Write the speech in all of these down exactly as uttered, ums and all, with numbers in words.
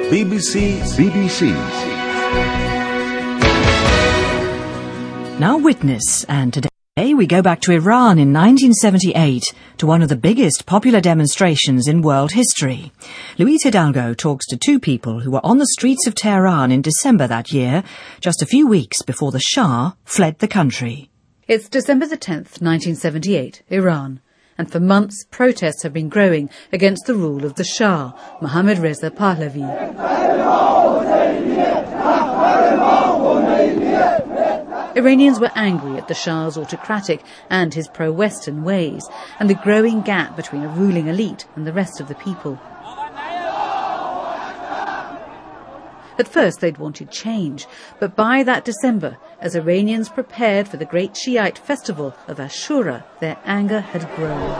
B B C B B C. Now Witness, and today we go back to Iran in nineteen seventy-eight to one of the biggest popular demonstrations in world history. Luis Hidalgo talks to two people who were on the streets of Tehran in December that year, just a few weeks before the Shah fled the country. It's December the tenth, nineteen seventy-eight, Iran. And for months, protests have been growing against the rule of the Shah, Mohammad Reza Pahlavi. Iranians were angry at the Shah's autocratic and his pro-Western ways, and the growing gap between a ruling elite and the rest of the people. At first they'd wanted change, but by that December, as Iranians prepared for the great Shiite festival of Ashura, their anger had grown.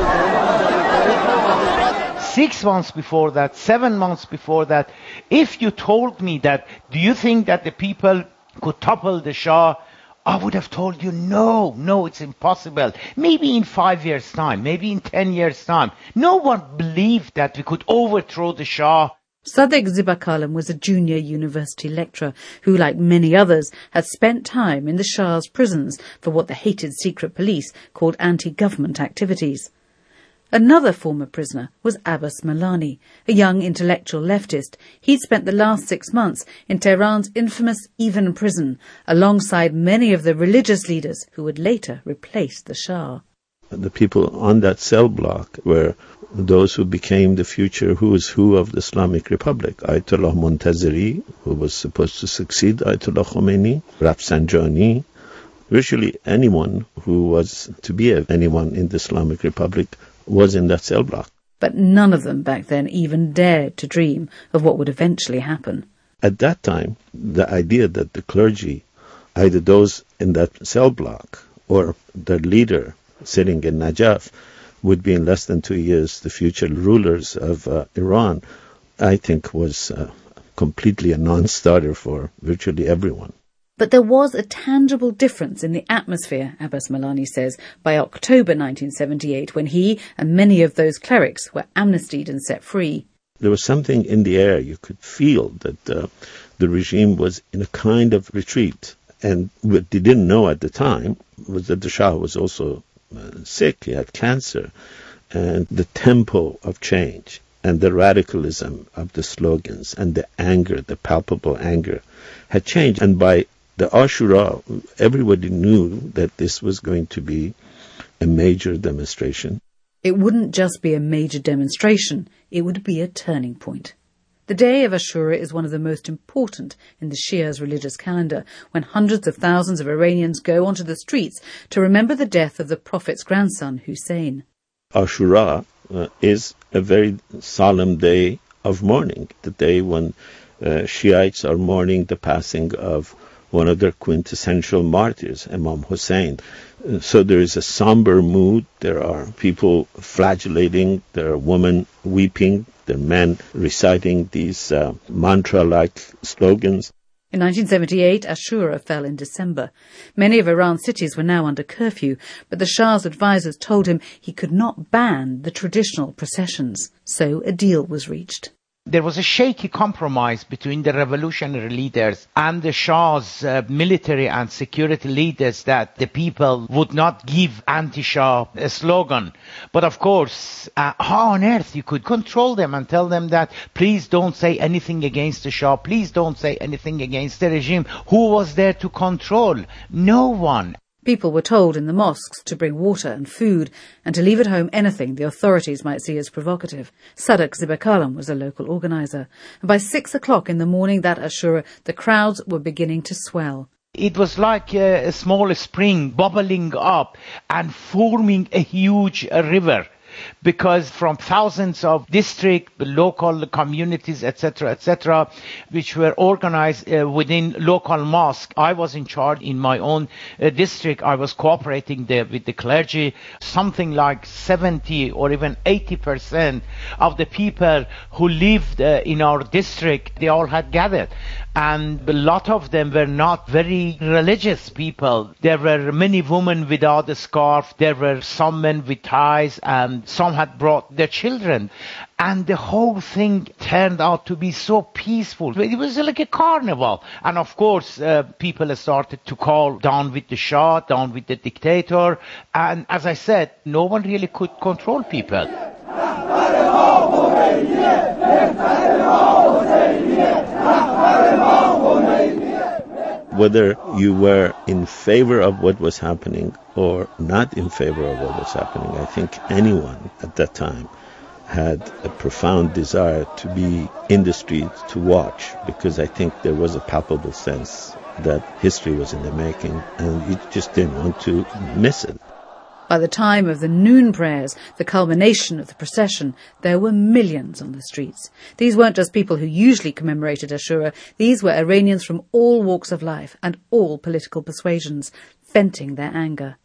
Six months before that, seven months before that, if you told me that, do you think that the people could topple the Shah? I would have told you, no, no, it's impossible. Maybe in five years' time, maybe in ten years' time. No one believed that we could overthrow the Shah. Sadegh Zibakalam was a junior university lecturer who, like many others, had spent time in the Shah's prisons for what the hated secret police called anti-government activities. Another former prisoner was Abbas Milani, a young intellectual leftist. He'd spent the last six months in Tehran's infamous Evin prison, alongside many of the religious leaders who would later replace the Shah. The people on that cell block were those who became the future who's who of the Islamic Republic. Ayatollah Montazeri, who was supposed to succeed Ayatollah Khomeini, Rafsanjani, virtually anyone who was to be anyone in the Islamic Republic was in that cell block. But none of them back then even dared to dream of what would eventually happen. At that time, the idea that the clergy, either those in that cell block or their leader sitting in Najaf, would be in less than two years the future rulers of uh, Iran, I think was uh, completely a non-starter for virtually everyone. But there was a tangible difference in the atmosphere, Abbas Milani says, by October nineteen seventy-eight, when he and many of those clerics were amnestied and set free. There was something in the air. You could feel that uh, the regime was in a kind of retreat. And what they didn't know at the time was that the Shah was also uh, sick. He had cancer. And the tempo of change and the radicalism of the slogans and the anger, the palpable anger, had changed. And by the Ashura, everybody knew that this was going to be a major demonstration. It wouldn't just be a major demonstration, it would be a turning point. The day of Ashura is one of the most important in the Shia's religious calendar, when hundreds of thousands of Iranians go onto the streets to remember the death of the Prophet's grandson, Hussein. Ashura uh, is a very solemn day of mourning, the day when uh, Shiites are mourning the passing of one of their quintessential martyrs, Imam Hussein. Uh, so there is a somber mood. There are people flagellating. There are women weeping. There are men reciting these uh, mantra-like slogans. In nineteen seventy-eight, Ashura fell in December. Many of Iran's cities were now under curfew, but the Shah's advisors told him he could not ban the traditional processions. So a deal was reached. There was a shaky compromise between the revolutionary leaders and the Shah's uh, military and security leaders that the people would not give anti-Shah a slogan. But of course, uh, how on earth you could control them and tell them that please don't say anything against the Shah, please don't say anything against the regime. Who was there to control? No one. People were told in the mosques to bring water and food and to leave at home anything the authorities might see as provocative. Sadegh Zibakalam was a local organiser. And by six o'clock in the morning that Ashura, the crowds were beginning to swell. It was like a, a small spring bubbling up and forming a huge uh, river. Because from thousands of district, local communities, et cetera, et cetera, which were organized uh, within local mosque, I was in charge in my own uh, district. I was cooperating there with the clergy. Something like seventy or even eighty percent of the people who lived uh, in our district, they all had gathered. and a lot of them were not very religious people. There were many women without a scarf, there were some men with ties, and some had brought their children. And the whole thing turned out to be so peaceful. It was like a carnival. And of course, uh, people started to call down with the Shah, down with the dictator. And as I said, no one really could control people. Whether you were in favor of what was happening or not in favor of what was happening, I think anyone at that time had a profound desire to be in the streets to watch, because I think there was a palpable sense that history was in the making, and you just didn't want to miss it. By the time of the noon prayers, the culmination of the procession, there were millions on the streets. These weren't just people who usually commemorated Ashura. These were Iranians from all walks of life and all political persuasions, venting their anger.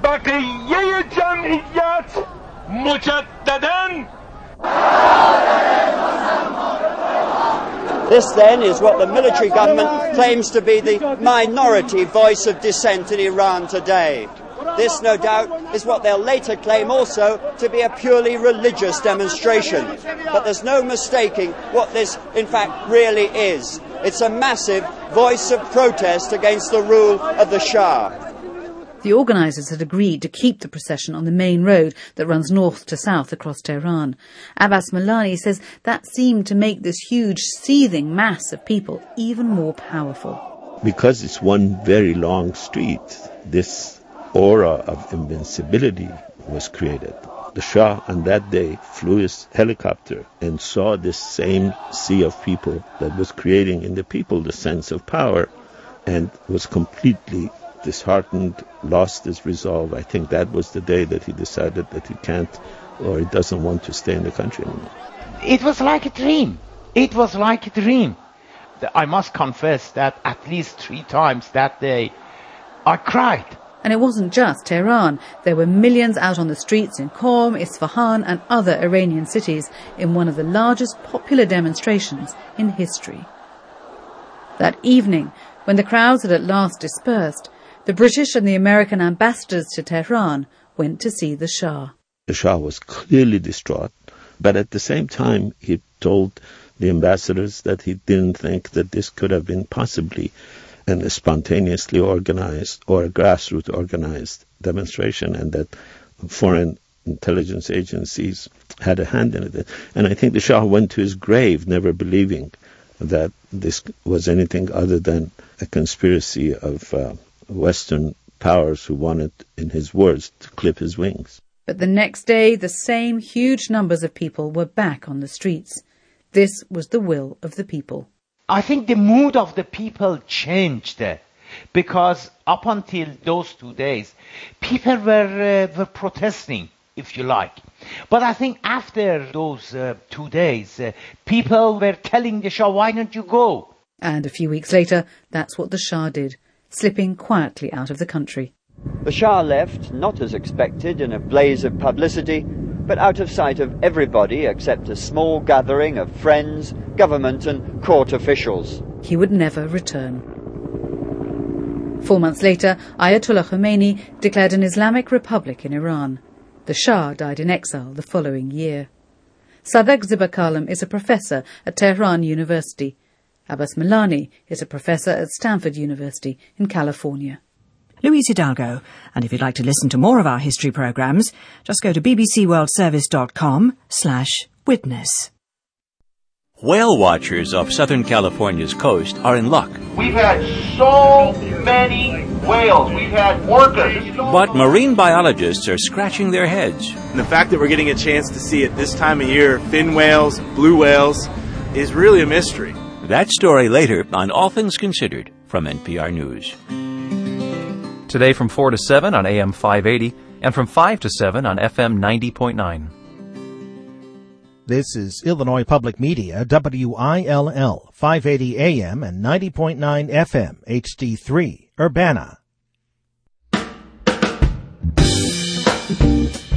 This, then, is what the military government claims to be the minority voice of dissent in Iran today. This, no doubt, is what they'll later claim also to be a purely religious demonstration. But there's no mistaking what this, in fact, really is. It's a massive voice of protest against the rule of the Shah. The organisers had agreed to keep the procession on the main road that runs north to south across Tehran. Abbas Milani says that seemed to make this huge, seething mass of people even more powerful. Because it's one very long street, this aura of invincibility was created. The Shah on that day flew his helicopter and saw this same sea of people that was creating in the people the sense of power, and was completely disheartened, lost his resolve. I think that was the day that he decided that he can't, or he doesn't want to stay in the country anymore. It was like a dream. It was like a dream. I must confess that at least three times that day I cried. And it wasn't just Tehran. There were millions out on the streets in Qom, Isfahan and other Iranian cities in one of the largest popular demonstrations in history. That evening, when the crowds had at last dispersed, the British and the American ambassadors to Tehran went to see the Shah. The Shah was clearly distraught, but at the same time he told the ambassadors that he didn't think that this could have been possibly a spontaneously organized or a grassroots organized demonstration, and that foreign intelligence agencies had a hand in it. And I think the Shah went to his grave never believing that this was anything other than a conspiracy of uh, Western powers who wanted, in his words, to clip his wings. But the next day, the same huge numbers of people were back on the streets. This was the will of the people. I think the mood of the people changed, uh, because up until those two days, people were, uh, were protesting, if you like. But I think after those uh, two days, uh, people were telling the Shah, why don't you go? And a few weeks later, that's what the Shah did, slipping quietly out of the country. The Shah left, not as expected, in a blaze of publicity, but out of sight of everybody except a small gathering of friends, government and court officials. He would never return. Four months later, Ayatollah Khomeini declared an Islamic Republic in Iran. The Shah died in exile the following year. Sadegh Zibakalem is a professor at Tehran University. Abbas Milani is a professor at Stanford University in California. Luis Hidalgo, and if you'd like to listen to more of our history programmes, just go to bbcworldservice.com slash witness. Whale watchers off Southern California's coast are in luck. We've had so many whales. We've had orcas. But marine biologists are scratching their heads. And the fact that we're getting a chance to see it this time of year, fin whales, blue whales, is really a mystery. That story later on All Things Considered from N P R News. Today from four to seven on A M five eighty and from five to seven on F M ninety point nine. This is Illinois Public Media, W I L L, five eighty A M and ninety point nine F M, H D three, Urbana.